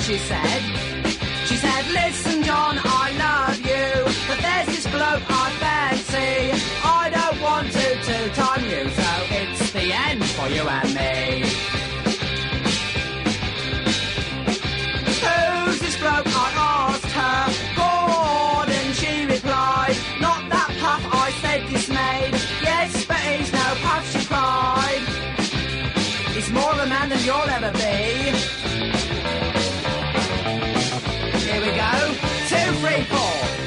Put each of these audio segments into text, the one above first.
she said. She said, listen, John, I love you, but there's this bloke I fancy. I don't want to two-time you, so it's the end for you and me. Who's this bloke, I asked her. Gordon, she replied. Not that puff, I said, dismayed. Yes, but he's no puff, she cried. He's more of a man than you'll ever be. Here we go. 2, 3, 4.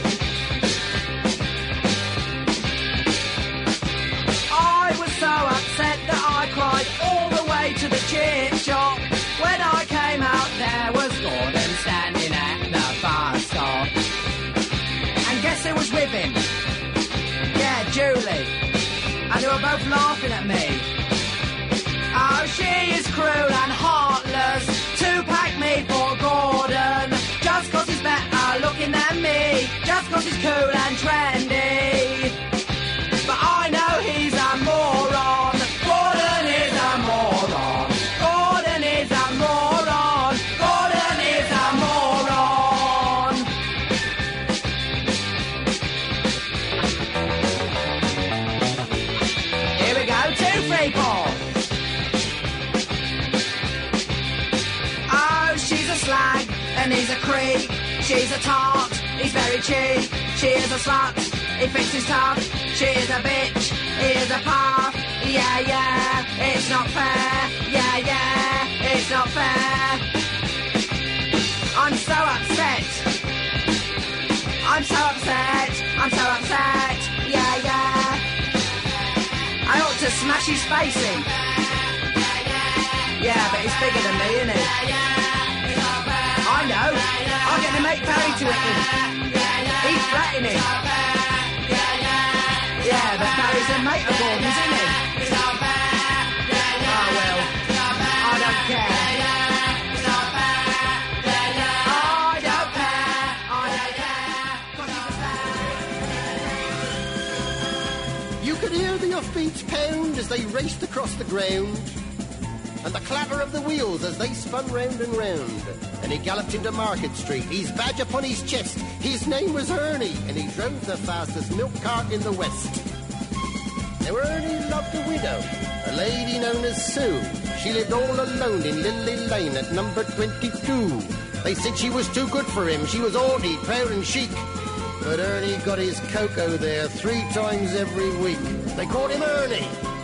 I was so upset that I cried all the way to the chip shop. When I came out, there was Gordon standing at the bus stop. And guess who was with him? Yeah, Julie. And they were both laughing at me. Oh, she is cruel and heartless to pack me for Gordon. Just 'cause he's better looking than me, just 'cause he's cool and trendy. But I know he's a moron. Gordon is a moron. Gordon is a moron. Gordon is a moron. Here we go, 2, 3, 4. Oh, she's a slag and he's a creep. She's a tart, he's very cheap. She is a slut, he thinks he's tough. She is a bitch, he is a puff. Yeah, yeah, it's not fair. Yeah, yeah, it's not fair. I'm so upset. I'm so upset. I'm so upset. Yeah, yeah. I ought to smash his face in. Yeah, but he's bigger than me, isn't he? I know. I'll get the mate Barry to hit him. He's threatening him. Yeah, but Barry's a mate of Gordon's, isn't he? Oh, well. I don't care. You could hear the hoofbeats pound as they raced across the ground, and the clatter of the wheels as they spun round and round. And he galloped into Market Street, his badge upon his chest. His name was Ernie, and he drove the fastest milk cart in the West. Now Ernie loved a widow, a lady known as Sue. She lived all alone in Lily Lane at number 22. They said she was too good for him. She was haughty, proud and chic. But Ernie got his cocoa there 3 times every week. They called him Ernie.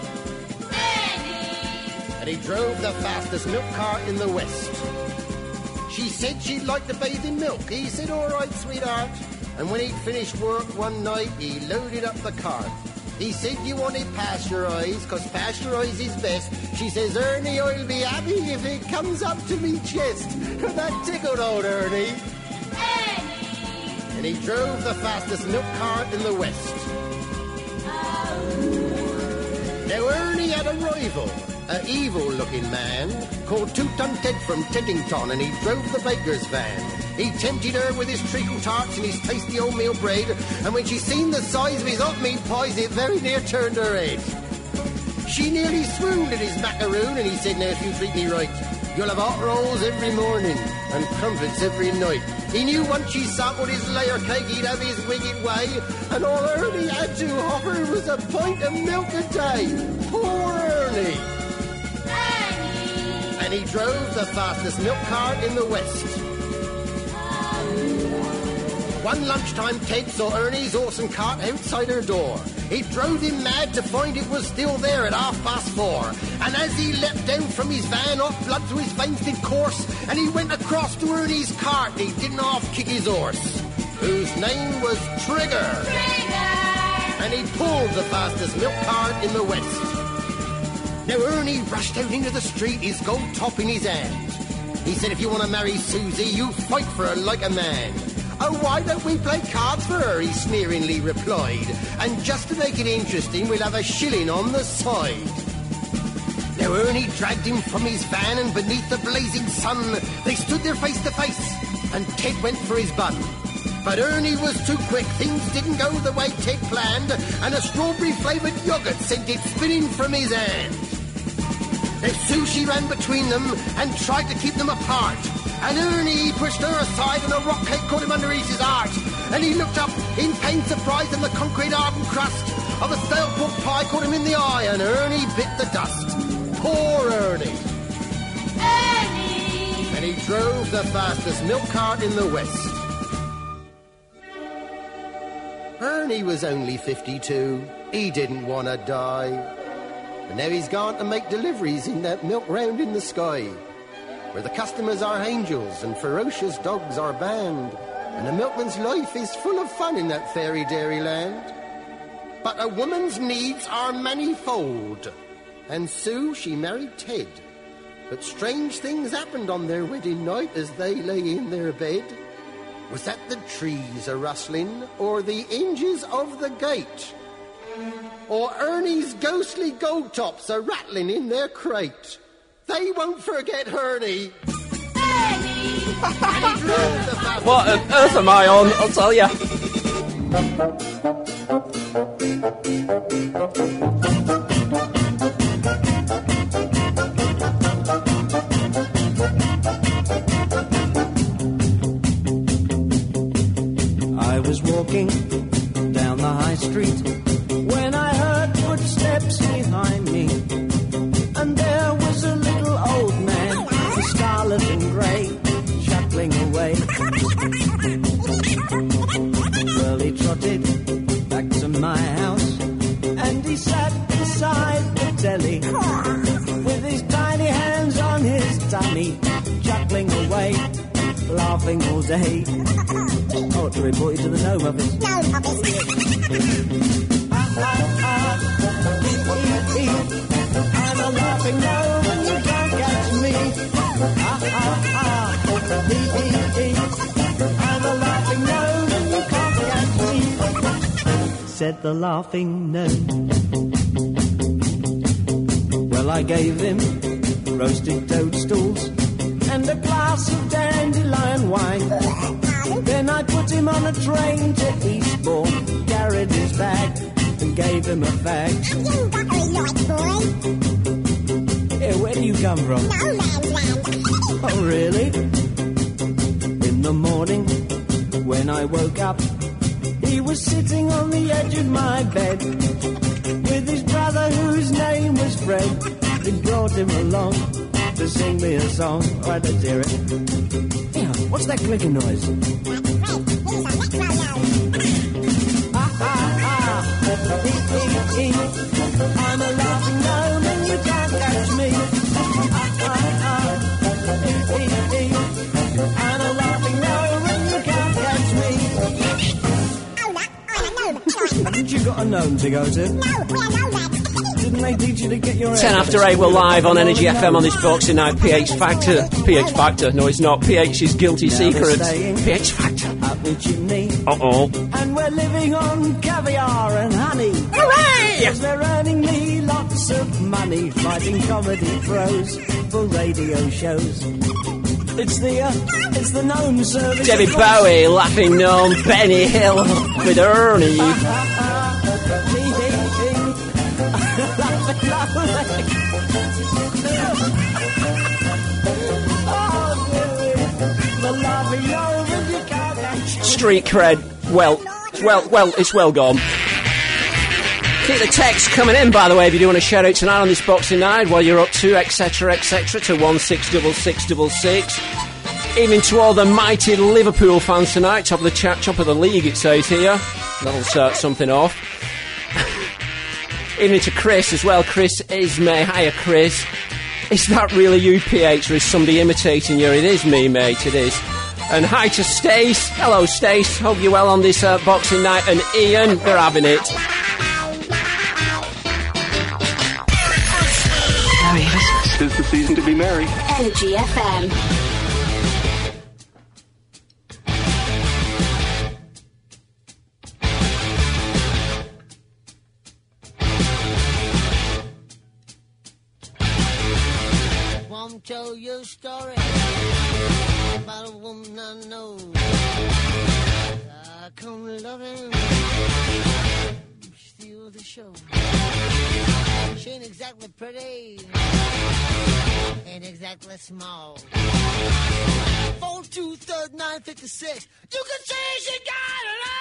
And he drove the fastest milk cart in the West. She said she'd like to bathe in milk. He said, all right, sweetheart. And when he'd finished work one night, he loaded up the cart. He said, you want it pasteurised, 'cause pasteurised is best. She says, Ernie, I'll be happy if it comes up to me chest. That tickled old Ernie. And he drove the fastest milk cart in the West. Now Ernie had a rival, an evil-looking man called Two-Ton Ted from Teddington, and he drove the baker's van. He tempted her with his treacle tarts and his tasty oatmeal bread, and when she seen the size of his hot meat pies, it very near turned her head. She nearly swooned at his macaroon, and he said, now if you treat me right, you'll have hot rolls every morning and crumpets every night. He knew once she sampled his layer cake, he'd have his wicked way, and all Ernie had to offer was a pint of milk a day. Poor Ernie! And he drove the fastest milk cart in the West. One lunchtime, Ted saw Ernie's awesome cart outside her door. He drove him mad to find it was still there at 4:30. And as he leapt down from his van, off blood through his veins did course, and he went across to Ernie's cart, and he didn't half-kick his horse, whose name was Trigger. And he pulled the fastest milk cart in the West. Now Ernie rushed out into the street, his gold top in his hand. He said, if you want to marry Susie, you fight for her like a man. Oh, why don't we play cards for her, he sneeringly replied. And just to make it interesting, we'll have a shilling on the side. Now Ernie dragged him from his van, and beneath the blazing sun, they stood there face to face, and Ted went for his bun. But Ernie was too quick, things didn't go the way Ted planned, and a strawberry-flavoured yoghurt sent it spinning from his hand. Now Susie ran between them and tried to keep them apart, And Ernie pushed her aside and a rock cake caught him underneath his arch. And he looked up in pained surprise and the concrete hardened crust of a stale pork pie caught him in the eye and Ernie bit the dust. Poor Ernie. Ernie! And he drove the fastest milk cart in the West. Ernie was only 52. He didn't want to die. But now he's gone to make deliveries in that milk round in the sky, where the customers are angels and ferocious dogs are banned, and a milkman's life is full of fun in that fairy dairy land. But a woman's needs are manifold, and Sue, she married Ted. But strange things happened on their wedding night as they lay in their bed. Was that the trees a-rustling, or the hinges of the gate? Or Ernie's ghostly gold tops a-rattling in their crate? They won't forget Ernie. Ernie! What on earth am I on? I'll tell ya. I was walking down the high street when I heard footsteps behind me, and there was a little old man, scarlet and grey, chuckling away. Well, he trotted back to my house, and he sat beside the telly with his tiny hands on his tummy, chuckling away, laughing all day. Oh, to report you to the gnome office. Gnome office. I'm a laughing gnome and you can't catch me. I'm a laughing gnome and you can't catch me, said the laughing gnome. Well, I gave him roasted toadstools and a glass of dandelion wine. Then I put him on a train to Eastbourne, carried his bag and gave him a fag. You buttery light boy. Hey, where do you come from? No man's land. Oh, really? In the morning, when I woke up, he was sitting on the edge of my bed with his brother whose name was Fred. He brought him along to sing me a song. Oh, I don't hear it. Yeah, what's that clicking noise? I'm a laughing gnome and you can't catch me. I'm a laughing gnome and you can't catch me. Oh, look, I'm a gnome. Haven't you got a gnome to go to? No, we're nomads. Didn't they teach you to get your 10 after 8, we're live on Energy FM on this Boxing Night. PH Factor. PH Factor. No, it's not. PH's Guilty Secrets. PH Factor. Up the chimney. Uh-oh. And we're living on caviar and honey. Hooray! Because they're earning me lots of money fighting comedy pros for radio shows. It's the gnome service. David Bowie, Laughing Gnome, Benny Hill with Ernie. Street cred, well, it's well gone. Keep the text coming in, by the way, if you do want to shout out tonight on this Boxing Night, while you're up to, etc., to 166666. Even to all the mighty Liverpool fans tonight, top of the chat, top of the league, it says here. That'll start something off. Even to Chris as well. Chris Ismay. Hiya, Chris. Is that really you, PH, or is somebody imitating you? It is me, mate, it is. And hi to Stace. Hello, Stace. Hope you're well on this Boxing Night. And Ian, they're having it. Merry Christmas. 'Tis the season to be merry. Energy FM. Won't tell you a story about a woman I know. I come loving, steal the show. She ain't exactly pretty. Ain't exactly small. 4-2-3-9-56. You can say she got it all.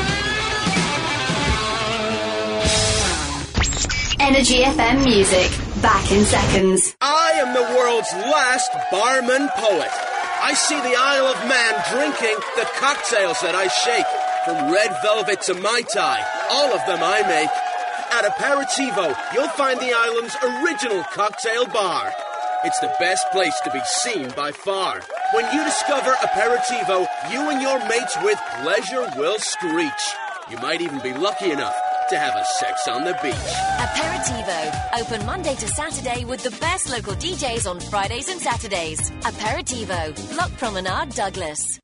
Energy FM Music. Back in seconds. I am the world's last barman poet. I see the Isle of Man drinking the cocktails that I shake. From red velvet to Mai Tai, all of them I make. At Aperitivo, you'll find the island's original cocktail bar. It's the best place to be seen by far. When you discover Aperitivo, you and your mates with pleasure will screech. You might even be lucky enough to have a sex on the beach. Aperitivo. Open Monday to Saturday with the best local DJs on Fridays and Saturdays. Aperitivo. Lock Promenade, Douglas.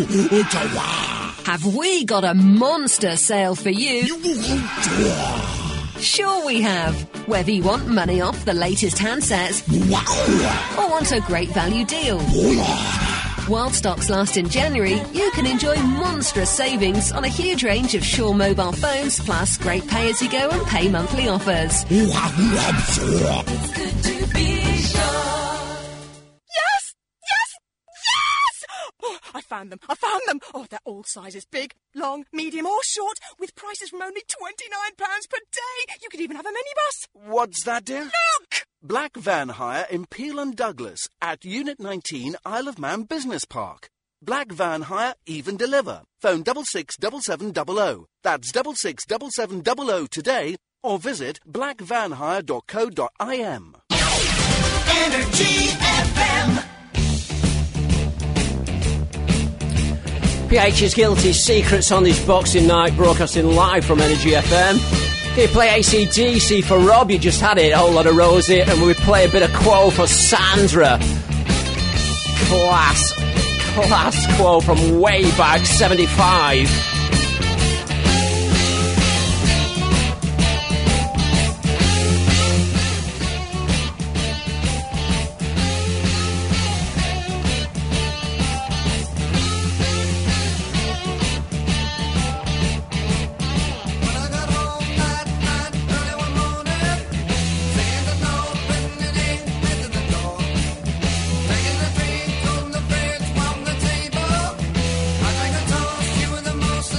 Have we got a monster sale for you? Sure we have. Whether you want money off the latest handsets or want a great value deal. While stocks last in January, you can enjoy monstrous savings on a huge range of Sure mobile phones, plus great pay-as-you-go and pay monthly offers. It's good to be sure. Yes! Yes! Yes! Oh, I found them. Oh, they're all sizes. Big, long, medium or short, with prices from only £29 per day. You could even have a minibus. What's that, dear? Look! Black van hire in Peel and Douglas at Unit 19 Isle of Man Business Park. Black van hire, even deliver. Phone 667700. That's 667700 today, or visit blackvanhire.co.im. Energy FM. PH's Guilty Secrets on this Boxing Night, broadcasting live from Energy FM. Here, play AC/DC for Rob, you just had it, a whole lot of Rosie, and we play a bit of Quo for Sandra. Class Quo from way back, 75. Taking a drink from the fridge from the table, I drank a toast, you were the most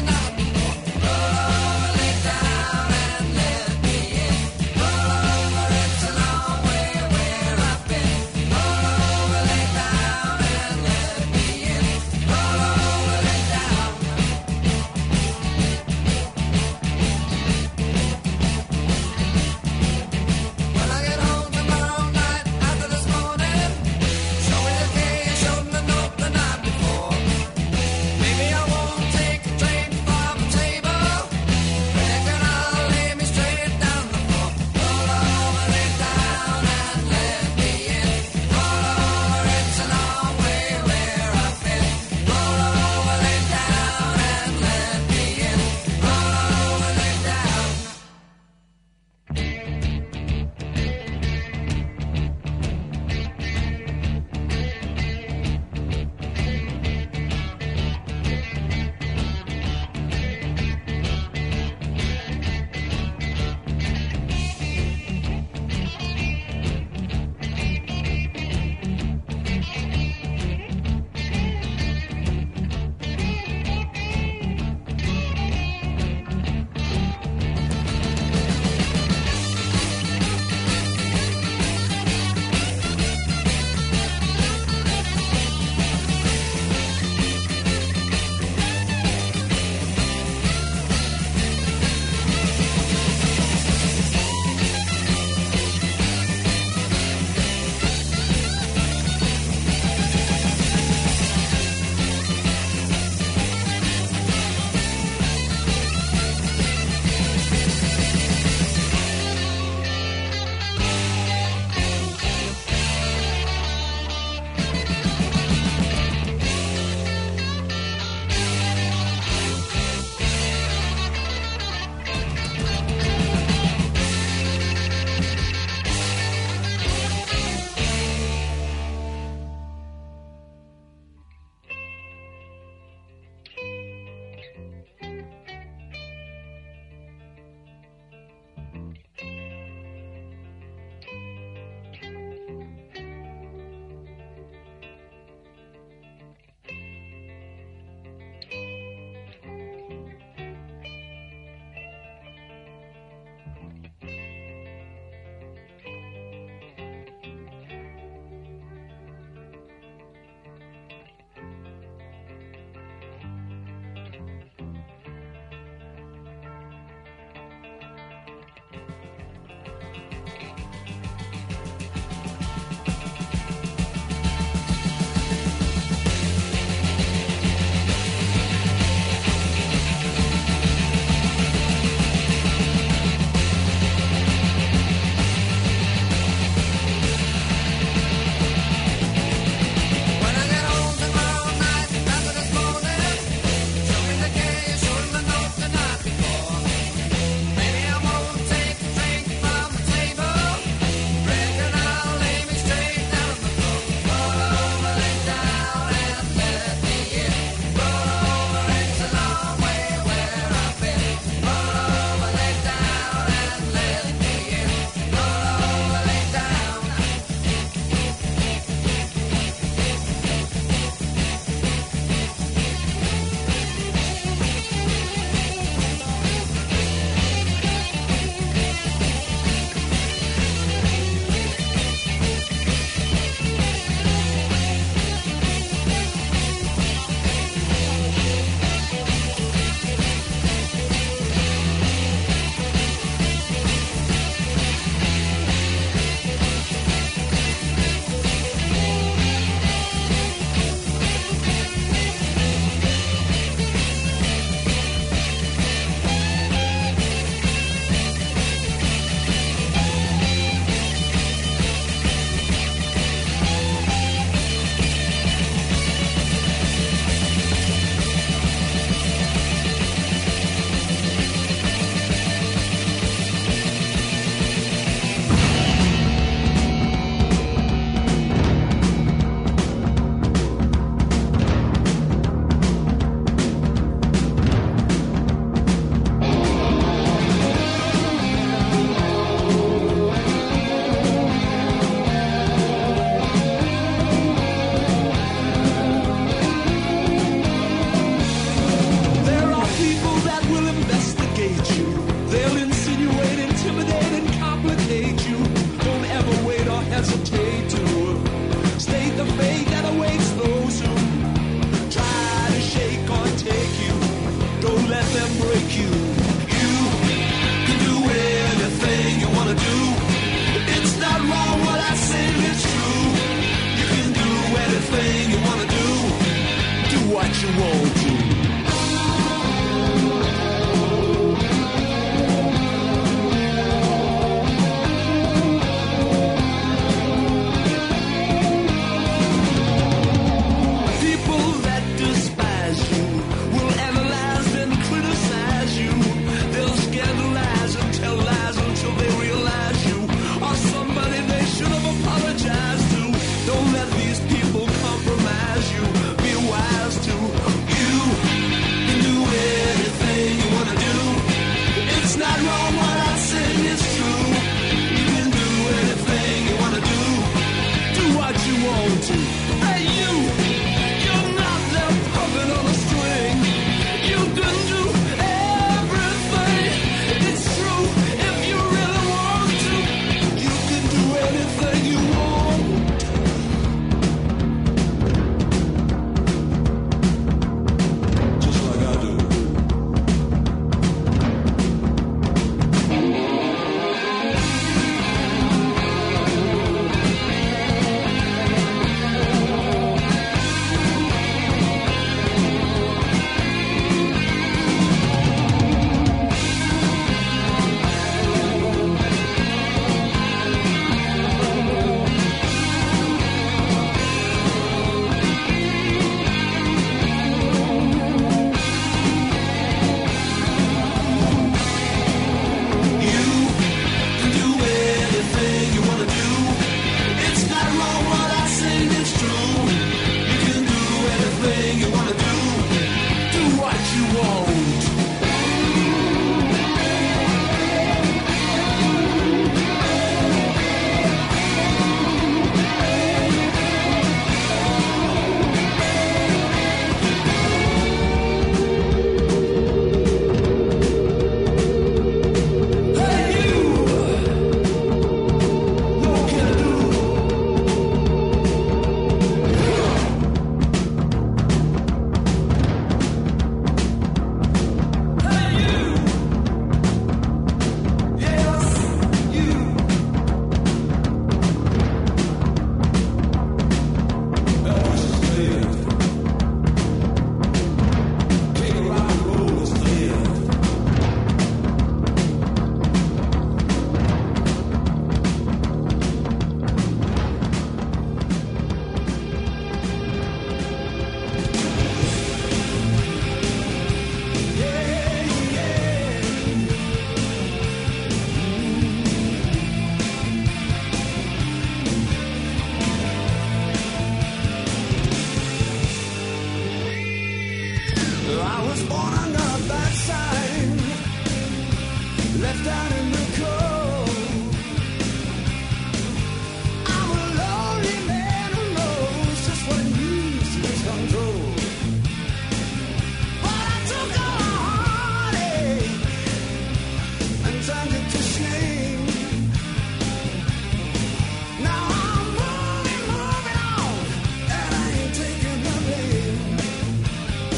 you want to.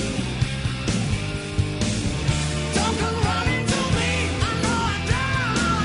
Don't come running to me. I know I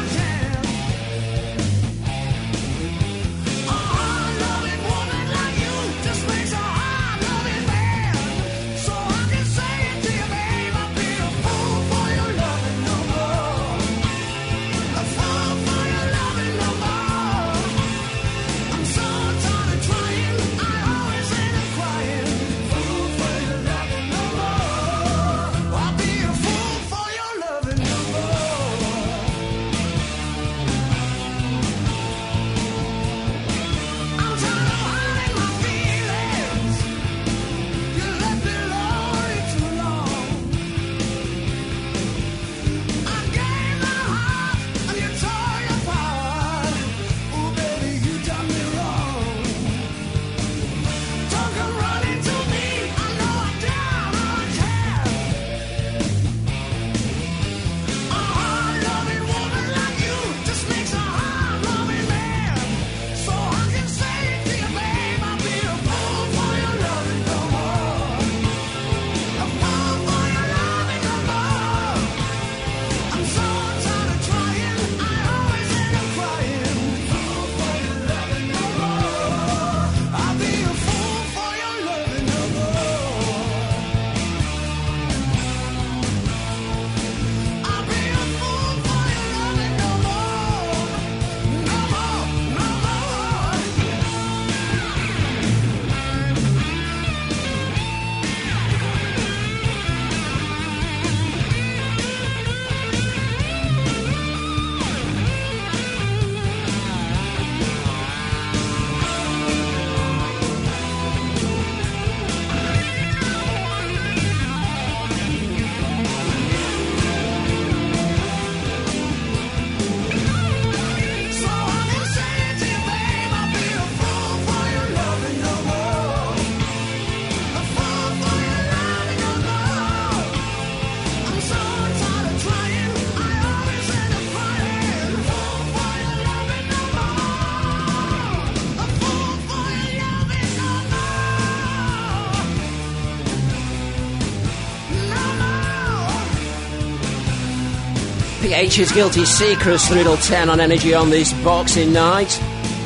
PH's Guilty Secrets through till 10 on Energy on this Boxing Night.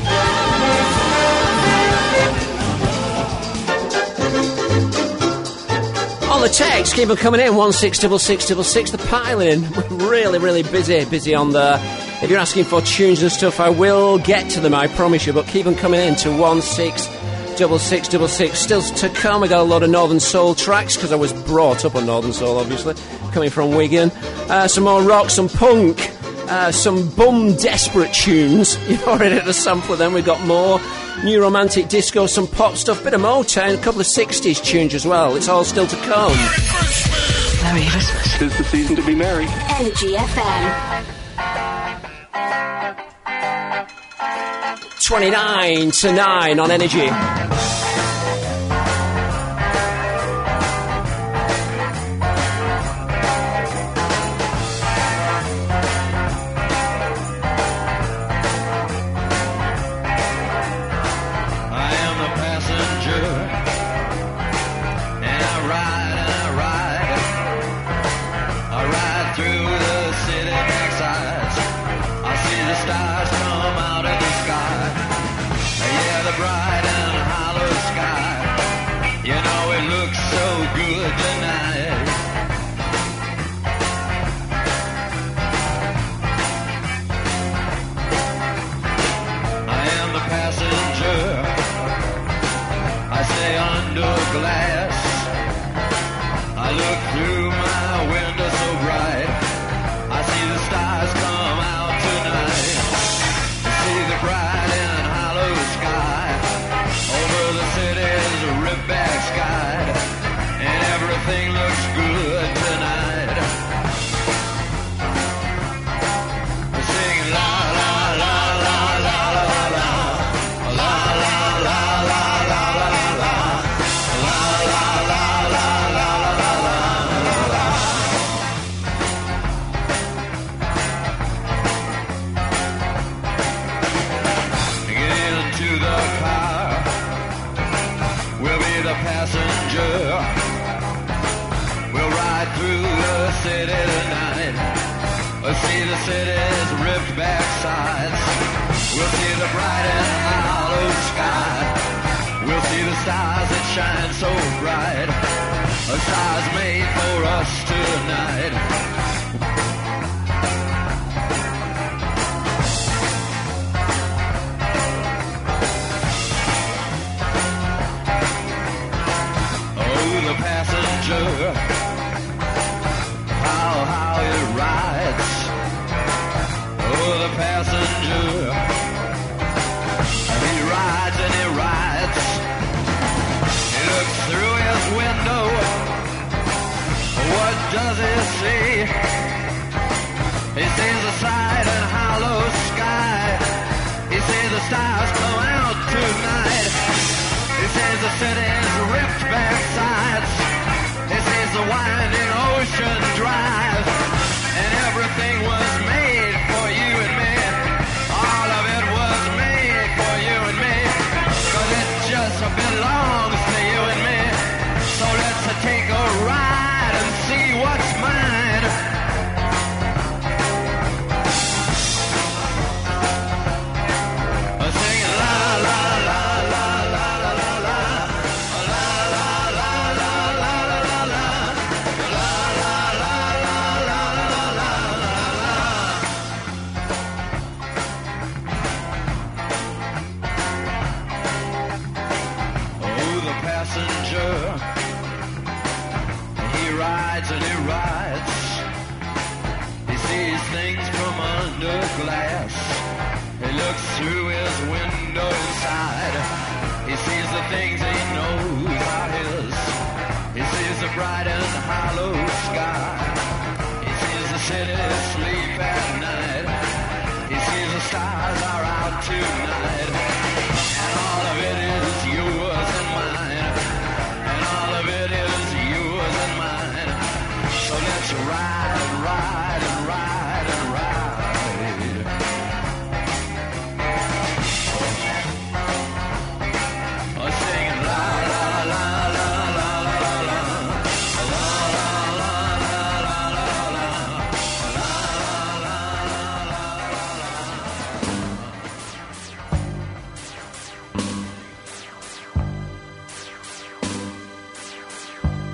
On the text, keep them coming in, 166666, the piling. We're really busy on there. If you're asking for tunes and stuff, I will get to them, I promise you, but keep them coming in to 166666. Still to come, I got a lot of Northern Soul tracks, because I was brought up on Northern Soul, obviously, coming from Wigan. Some more rock, some punk, some bum desperate tunes. You've already had a sample of them. We've got more new romantic disco, some pop stuff, bit of Motown, a couple of 60s tunes as well. It's all still to come. Merry Christmas. 'Tis the season to be merry. Energy FM. 29 to 9 on Energy.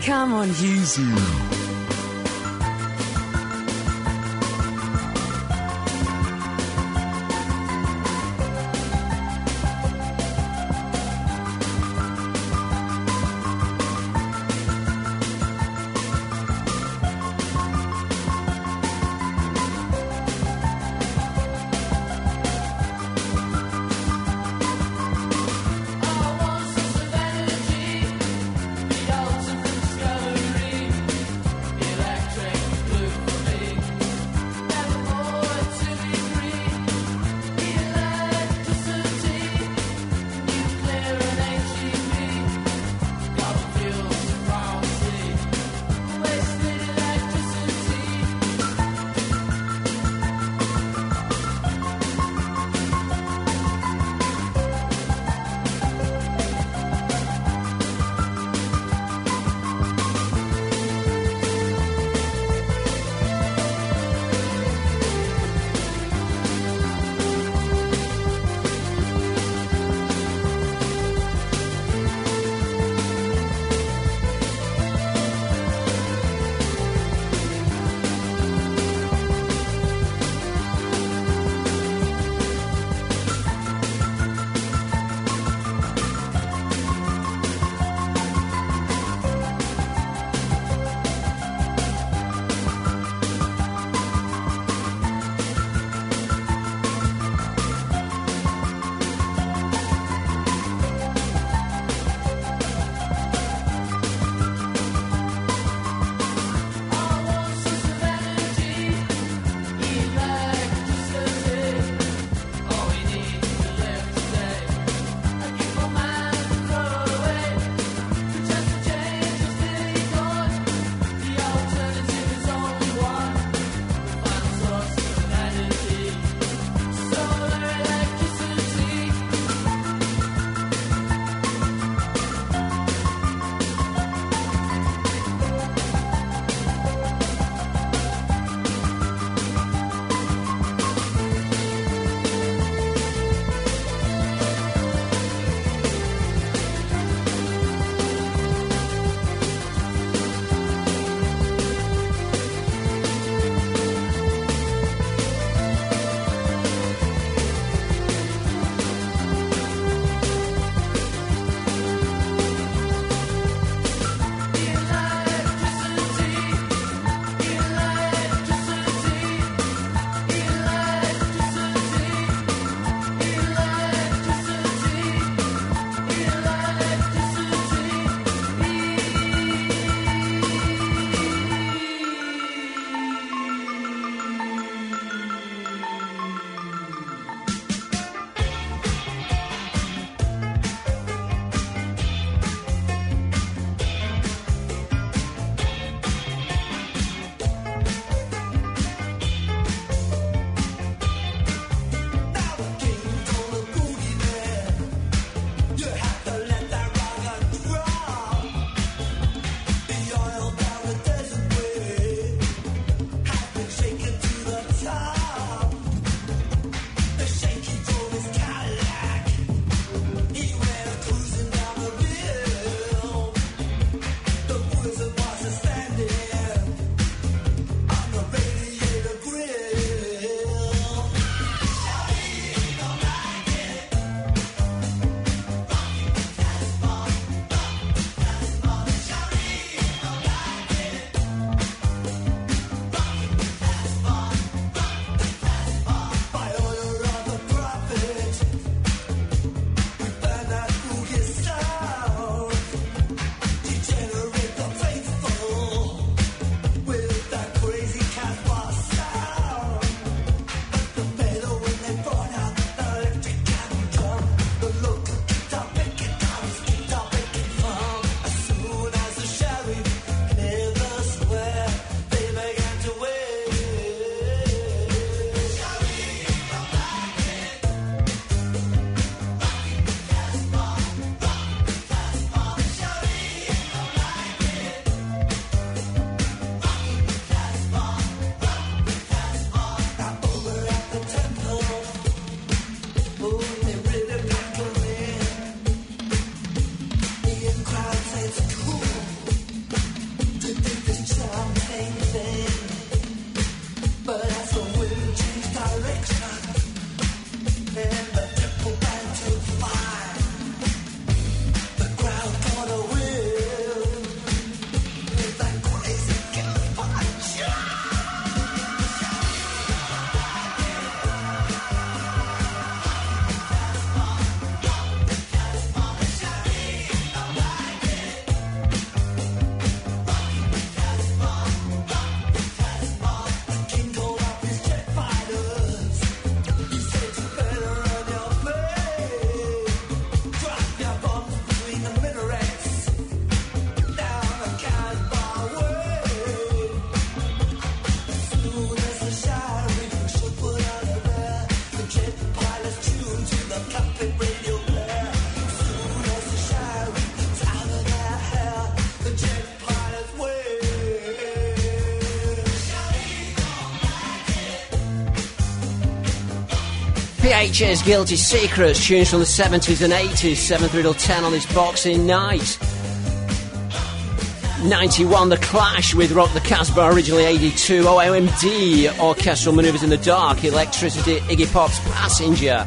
Come on, easy. HH's Guilty Secrets, tunes from the 70s and 80s, 7 through till 10 on this Boxing Night. 91, The Clash with Rock the Casbah, originally 82. OMD, Orchestral Manoeuvres in the Dark, Electricity, Iggy Pop's Passenger.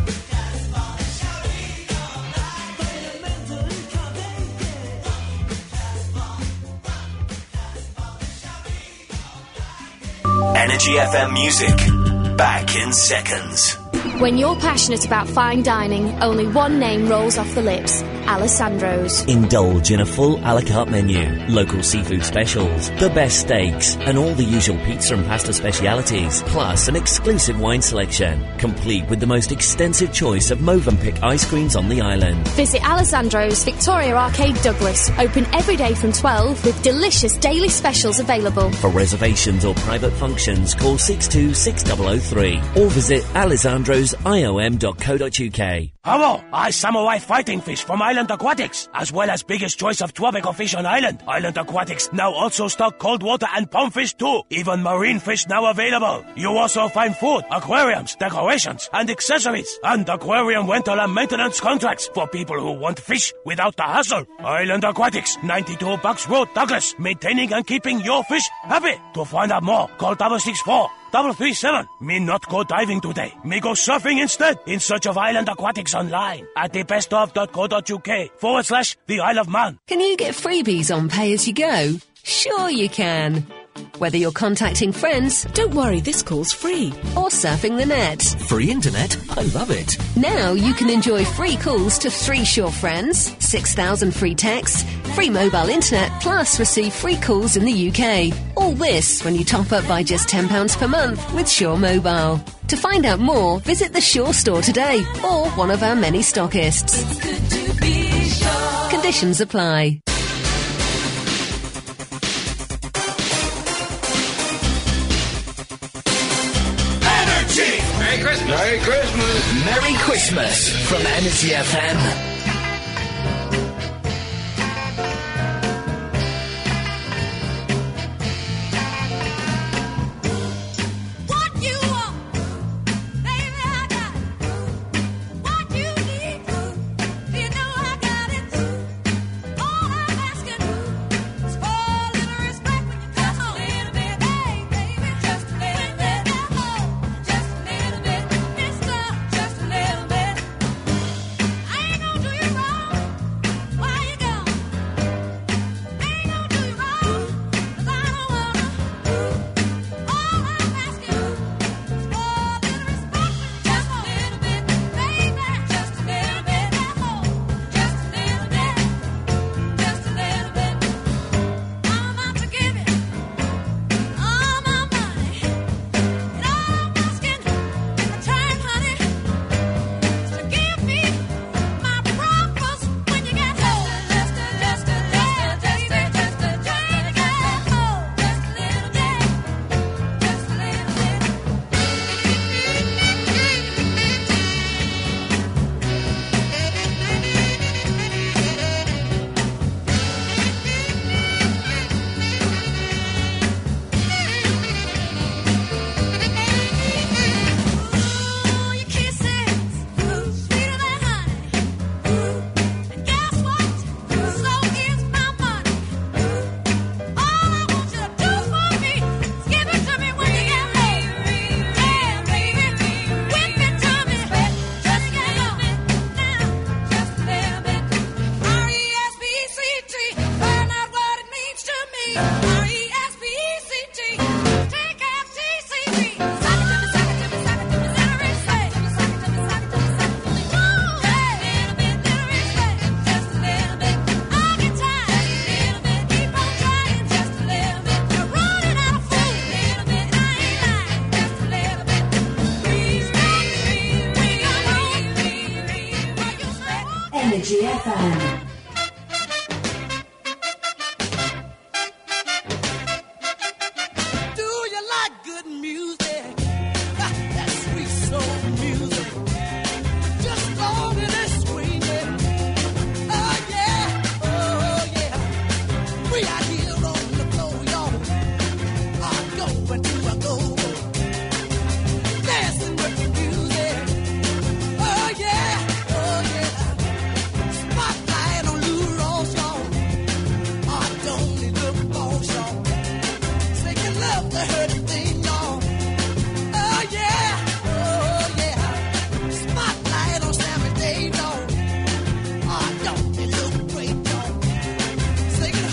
Energy FM music, back in seconds. When you're passionate about fine dining, only one name rolls off the lips: Alessandro's. Indulge in a full a la carte menu, local seafood specials, the best steaks, and all the usual pizza and pasta specialities, plus an exclusive wine selection, complete with the most extensive choice of Movenpick ice creams on the island. Visit Alessandro's, Victoria Arcade, Douglas. Open every day from 12 with delicious daily specials available. For reservations or private functions, call 626003 or visit alessandrosiom.co.uk. Hello, I Samurai Fighting Fish from Island Aquatics, as well as biggest choice of tropical fish on island. Island Aquatics now also stock cold water and pond fish too. Even marine fish now available. You also find food, aquariums, decorations, and accessories, and aquarium rental and maintenance contracts for people who want fish without the hassle. Island Aquatics, 92 Bucks Road, Douglas, maintaining and keeping your fish happy. To find out more, call 664-337. Me not go diving today. Me go surfing instead, in search of Island Aquatics online at thebestofcouk/The Isle of Man. Can you get freebies on Pay As You Go? Sure you can. Whether you're contacting friends, don't worry, this call's free, or surfing the net. Free internet? I love it. Now you can enjoy free calls to 3 Sure friends, 6,000 free texts, free mobile internet, plus receive free calls in the UK. All this when you top up by just £10 per month with Sure Mobile. To find out more, visit the Sure store today or one of our many stockists. It's good to be sure. Conditions apply. Merry Christmas! Merry Christmas! Merry Christmas from Energy FM. Just a little bit.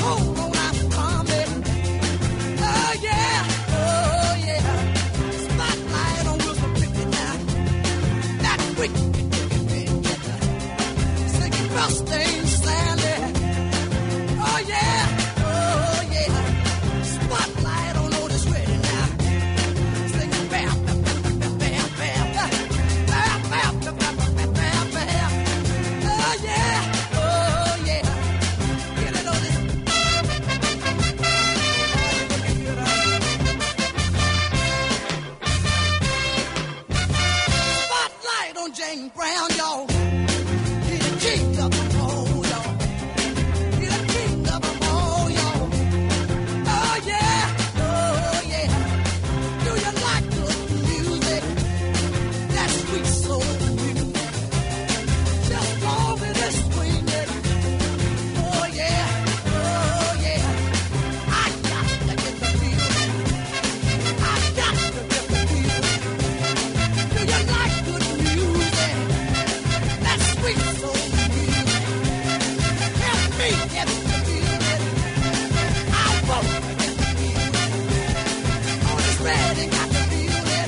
Hold on, I'm coming. Oh yeah, oh yeah. Spotlight on Wilson Pickett now. That quick, singing Rusty Sally. Oh yeah, oh yeah. Spotlight on Otis Redding now. Singing bam, bam, bam, bam, bam, bam, bam, bam, bam, bam, bam, bam. Oh yeah, oh yeah. Get it on this. Spotlight on James Brown, y'all. He the king of the roll, y'all. He the king of them all, y'all. Oh yeah, oh yeah. Do you like good music? That sweet soul music. Just go with the swing it. Oh yeah, oh yeah. I got to get the feeling. I got to get the feeling. Do you like good music? That sweet soul music. Help me get the feeling. I won't get the feeling. On this ready, got the feeling.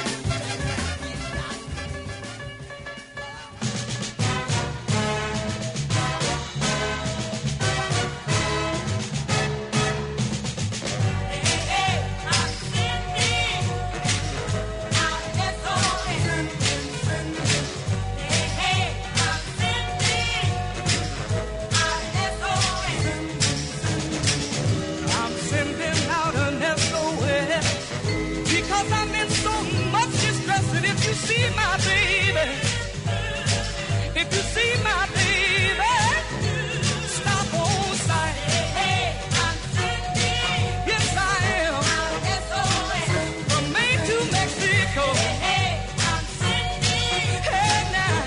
I'm sending out an SOS because I'm in so much distress. And if you see my baby, if you see my baby, stop on sight. I'm sending, yes I am, from Maine to Mexico. I'm sending, hey now,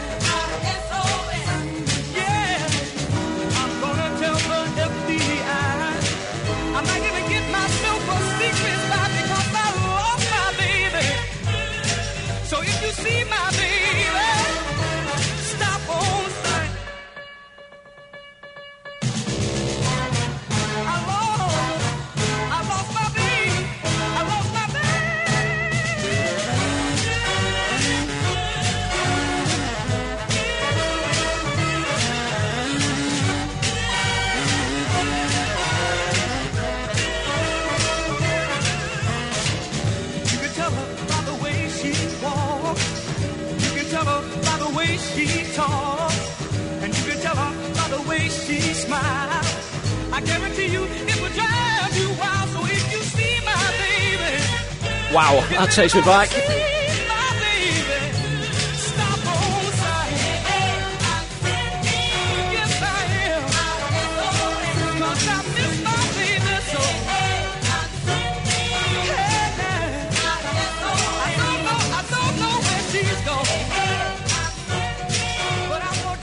yeah, I'm gonna tell the FBI. I might even get myself a secret spot because I lost my baby. So if you see my baby, stop on sight. I lost my baby. I lost my You can tell her by the way she walks. You can tell her by the way she talks. And you can tell her by the way she smiles. I guarantee you it will drive you wild. So if you see my baby, Wow, that takes me back. see my baby, stop on sight. Yes, I am. 'Cause I miss my baby so. Hey, I don't know where she's going. But I want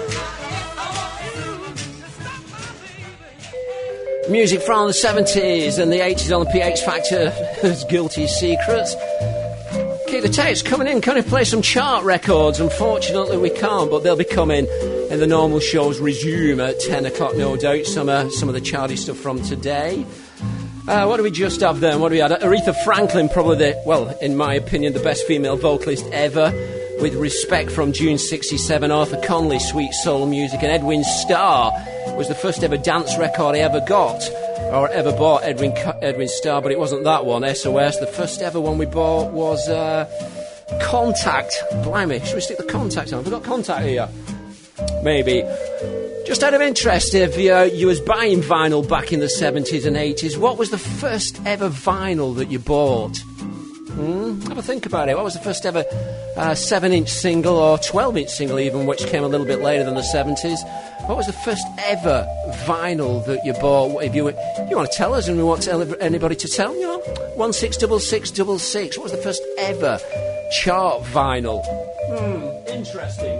you to stop my baby. Music from the 70s and the 80s on the PX Factor as Guilty Secrets. Keep the tapes coming in. Can we play some chart records? Unfortunately, we can't, but they'll be coming in the normal shows resume at 10 o'clock, no doubt. Some of the charty stuff from today. What do we just have then? What do we have? Aretha Franklin, probably in my opinion, the best female vocalist ever. With Respect from June 67, Arthur Conley, Sweet Soul Music, and Edwin Starr was the first ever dance record I ever got, or ever bought, Edwin Starr, but it wasn't that one, SOS. The first ever one we bought was Contact. Blimey, should we stick the Contact on? Have we got Contact here? Maybe. Just out of interest, if you was buying vinyl back in the 70s and 80s, what was the first ever vinyl that you bought? Have a think about it. What was the first ever 7-inch single, or 12-inch single even, which came a little bit later than the 70s? What was the first ever vinyl that you bought? If you want to tell us and we want anybody to tell, 1666666. What was the first ever chart vinyl? Interesting.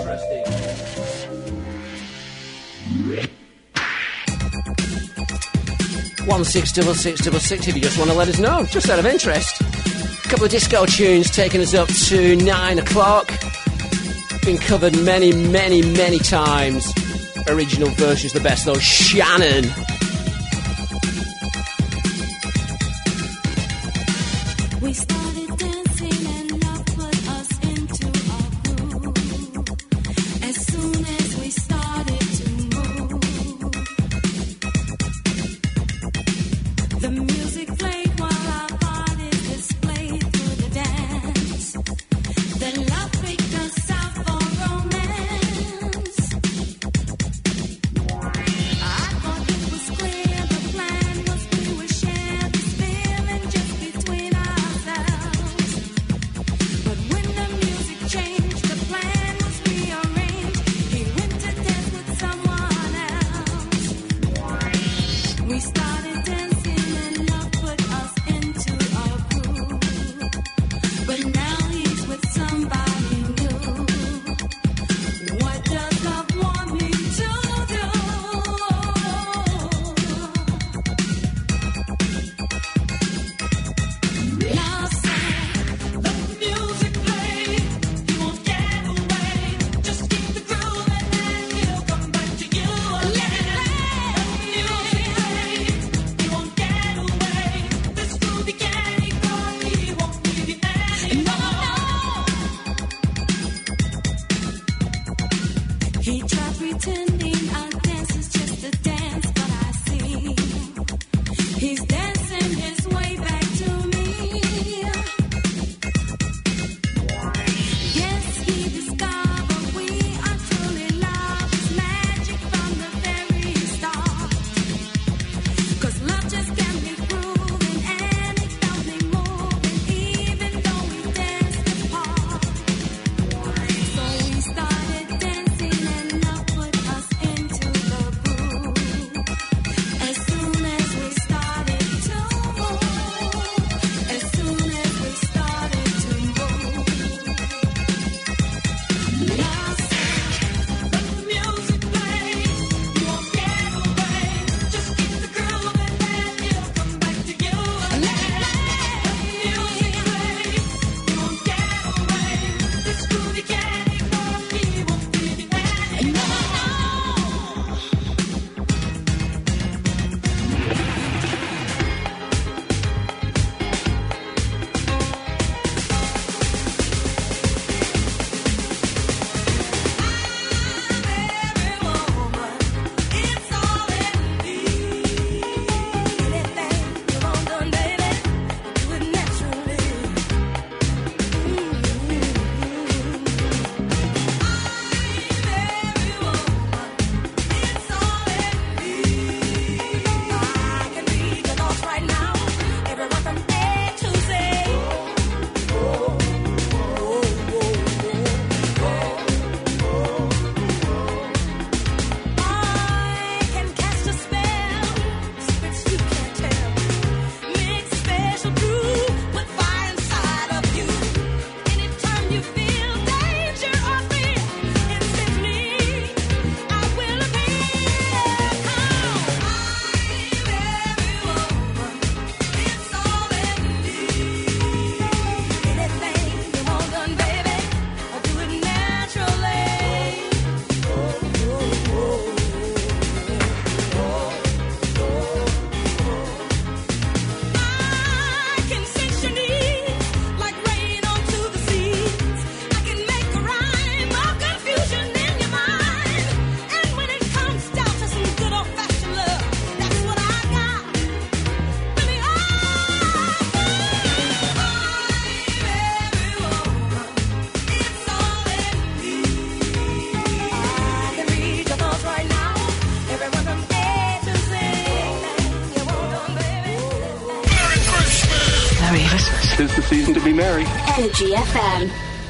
1666666 if you just want to let us know, just out of interest. A couple of disco tunes taking us up to 9 o'clock. Been covered many times. Original versions, the best though. Shannon. season to be merry. Energy FM.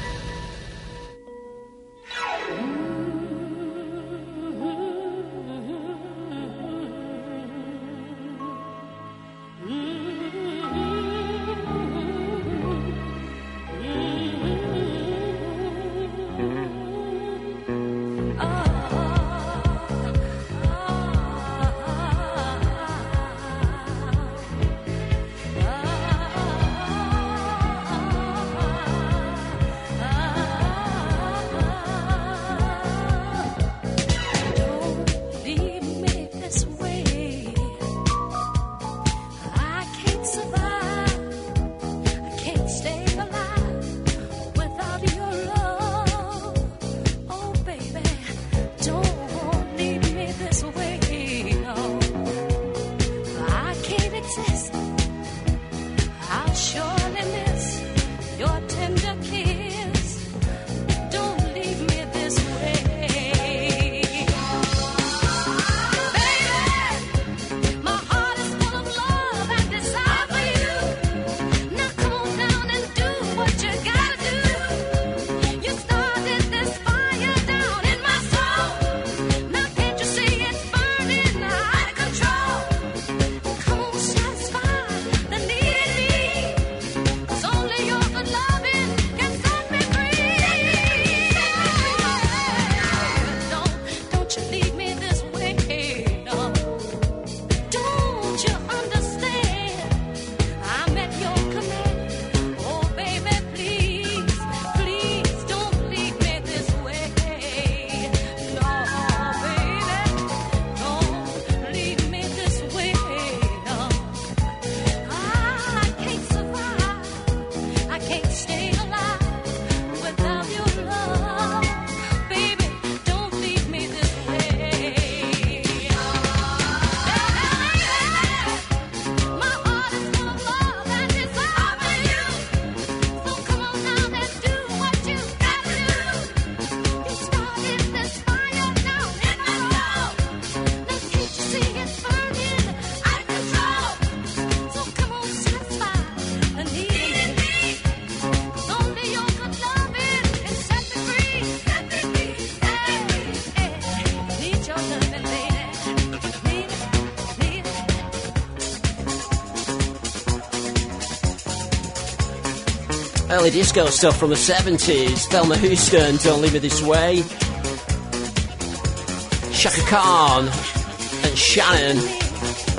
Early disco stuff from the 70s. Thelma Houston, Don't Leave Me This Way. Shaka Khan and Shannon.